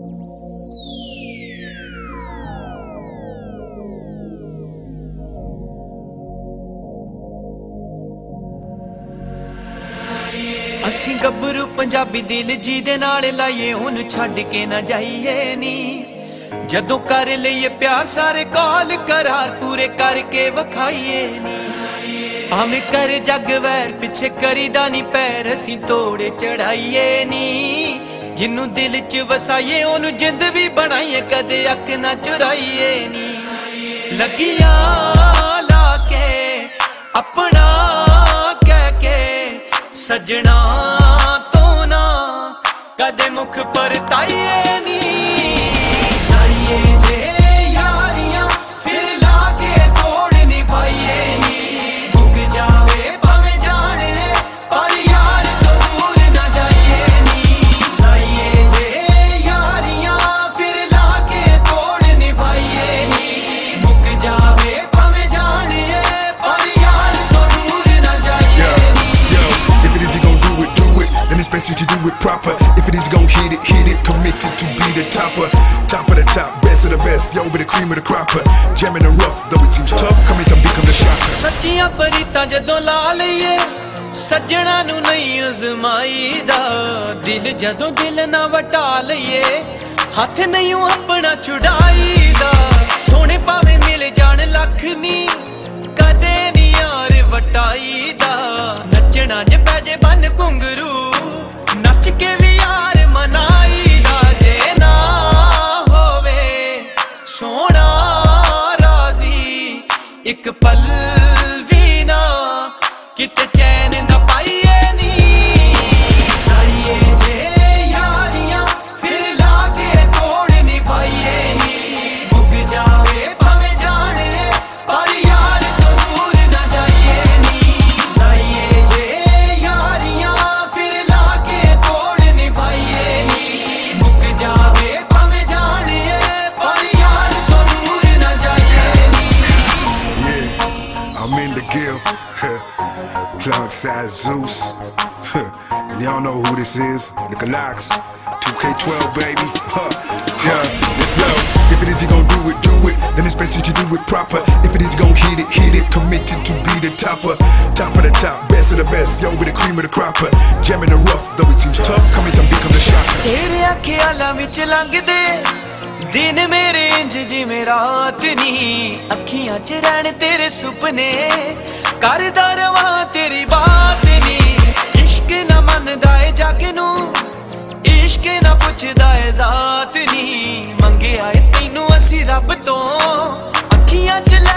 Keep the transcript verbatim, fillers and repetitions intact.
ਅਸੀਂ ਗੱਭਰੂ ਪੰਜਾਬੀ ਦਿਲ ਜੀ ਦੇ ਨਾਲ ਲਾਈਏ ਉਹਨੂੰ ਛੱਡ ਕੇ ਨਾ ਜਾਈਏ ਨੀ ਜਦੋਂ ਕਰ ਲਈਏ ਪਿਆਰ ਸਾਰੇ ਕਾਲ ਕਰਾਰ ਪੂਰੇ ਕਰਕੇ ਵਖਾਈਏ ਨੀ ਭਾਵੇਂ ਕਰ ਜੱਗ ਵੈਰ ਪਿੱਛੇ ਕਰੀਦਾ ਨਹੀਂ ਪੈਰ ਅਸੀਂ ਤੋੜੇ ਚੜਾਈਏ ਨੀ ਜਿਹਨੂੰ ਦਿਲ ਚ ਵਸਾਈਏ ਉਹਨੂੰ ਜਿੰਦ ਵੀ ਬਣਾਈਏ ਕਦੇ ਅੱਖ ਨਾ ਚੁਰਾਈਏ ਨੀ ਲੱਗੀਆਂ ਲਾ ਕੇ ਆਪਣਾ ਕਹਿ ਕੇ ਸਜਣਾ ਤੋਂ ਨਾ ਕਦੇ ਮੁਖ ਪਰਤਾਈਏ ਨੀ ਲਾਈਏ ਜੇ ਯਾਰੀਆਂ ਫਿਰ ਲਾ ਕੇ ਤੋੜ ਨਿਭਾਈਏ ਨੀ ਮੁੱਕ ਜਾਵੇ ਭਾਵੇਂ ਜਾਣੇ ਪਰ ਯਾਰ ਤੋਂ ਦੂਰ ਨਾ ਜਾਈਏ ਨੀ ਲਾਈਏ ਜੇ ਯਾਰੀਆਂ ਫਿਰ ਲਾ ਕੇ ਤੋੜ ਨਿਭਾਈਏ ਨੀ ਮੁੱਕ ਜਾਵੇ ਭਾਵੇਂ ਜਾਣੇ ਪਰ ਯਾਰ ਤੋਂ ਦੂਰ ਨਾ ਜਾਈਏ ਨੀ Best that you do it proper. If it is gon' hit it, hit it. Committed to be the topper. Top of the top, best of the best. Yo, be the cream of the cropper. Jamming the rough, though it seems tough. Come in, come become the shopper. ਸੱਚੀਆਂ ਪਰੀਤਾਂ ਜਦੋਂ ਲਾ ਲਈਏ ਸੱਜਣਾ ਨੂੰ ਨਹੀਂ ਅਜ਼ਮਾਈਦਾ ਦਿਲ ਜਦੋਂ ਦਿਲ ਨਾ ਵਟਾ ਲਈਏ ਹੱਥ ਨਹੀਂ ਆਪਣਾ ਛੁਡਾਈਦਾ ਸੋਹਣੇ ਭਾਵੇਂ ਮਿਲ ਜਾਣ ਲੱਖ ਨੀ ਕਦੇ ਨੀ ਯਾਰ ਵਟਾਈਦਾ ਨੱਚਣਾ ਜੇ ਪੈ ਜੇ ਬੰਨ ਘੁੰਗਰੂ ਨੱਚ ਕੇ ਵੀ ਯਾਰ ਮਨਾਈਦਾ ਜੇ ਨਾ ਹੋਵੇ ਸੋਹਣਾ ਰਾਜ਼ੀ ਇੱਕ ਪਲ ਵੀ ਨਾ ਕਿਤੇ ਚੈਨ ਦਾ ਪਾਈਏ ਨੀ ਲਾਈਏ ਜੇ ਯਾਰੀਆਂ ਫਿਰ ਲਾ ਕੇ ਤੋੜ ਨਿਭਾਈਏ ਨੀ ਮੁੱਕ ਜਾਵੇ ਭਾਵੇਂ ਜਾਣੇ ਪਰ ਯਾਰ ਤੋਂ ਦੂਰ ਨਾ ਜਾਈਏ ਨੀ ਲਾਈਏ ਜੇ ਯਾਰੀਆਂ ਫਿਰ ਲਾ ਕੇ ਤੋੜ ਨਿਭਾਈਏ ਨੀ ਮੁੱਕ ਜਾਵੇ ਭਾਵੇਂ ਜਾਣੇ ਪਰ ਯਾਰ ਤੋਂ ਦੂਰ ਨਾ ਜਾਈਏ ਨੀ Yeah, I'm in the guild. Alongside Zeus. And y'all know who this is. Nicolax. two K twelve, baby. Huh. Yeah, let's go. If it is you gon' do it, do it. Then it's best that you do it proper. If it is gon' hit it, hit it. Committed to be the topper. Top of the top, best of the best. Yo, be the cream of the cropper. Jamming the rough, though it seems tough. Come in, come become the shopper. ਤੇਰੇ ਖਿਆਲਾਂ ਵਿੱਚ ਲੰਘਦੇ ਦਿਨ ਮੇਰੇ ਇੰਜ ਜਿਵੇਂ ਰਾਤ ਨੀ ਅੱਖੀਆਂ 'ਚ ਰਹਿਣ ਤੇਰੇ ਸੁਪਨੇ ਕਰਦਾ ਰਵਾਂ ਤੇਰੀ ਬਾਤ ਨੀ ਇਸ਼ਕ ਨਾ ਮੰਨਦਾ ਏ ਜੱਗ ਨੂੰ ਇਸ਼ਕ ਨਾ ਪੁੱਛਦਾ ਏ ਜ਼ਾਤ ਨੀ ਮੰਗਿਆ ਏ ਤੈਨੂੰ ਅਸੀਂ ਰੱਬ ਤੋਂ ਅੱਖੀਆਂ 'ਚ